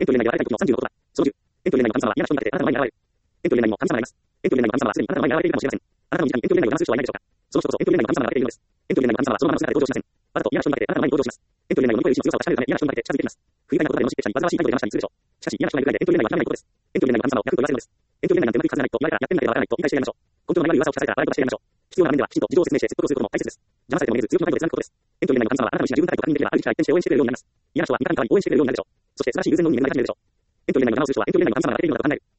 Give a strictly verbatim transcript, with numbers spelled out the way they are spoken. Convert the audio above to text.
エントリー内には新たな時のさんじゅうのことだ。そのじゅう。エントリー内の神様は嫌な人になってあなたの前に現れる。エントリー内にも神様がいます。エントリー内の神様はすでにあなたの前に現れているかもしれません。あなたの身近にエントリー内を話す人はいないでしょうか。その人こそエントリー内の神様が現れているのです。エントリー内の神様はそのままの姿で登場しません。わざと嫌な人になってあなたの前に登場します。エントリー内の乗り越える意志の強さを確かめるため嫌な人になって近づいてきます。不愉快なことでもし拙者に煩わしい態度で話したりするでしょう。しかし嫌な人がいるくらいでエントリー内は極めないことです。エントリー内の神様を逆と言わせるのです。エントリー内なんてうまくいくはずがないと言われたらやってみなければわからないと理解してやりましょう。根拠のない噂を聞かされたら笑い飛ばしてやりましょう。必要な場面ではきちんと事情を説明して説得をすることも大切です。邪魔されても見れず強気の態度で貫くことです。エントリー内の神様はあなたの意志が十分高いと確認できればあるべきか一転して応援してくれるようになります。嫌な人は味方に代わり応援してくれるようになるでしょう。そして素晴らしい偶然の運に恵まれ始めるでしょう。エントリー内の邪魔をする人はエントリー内の神様がやっているのだと考える。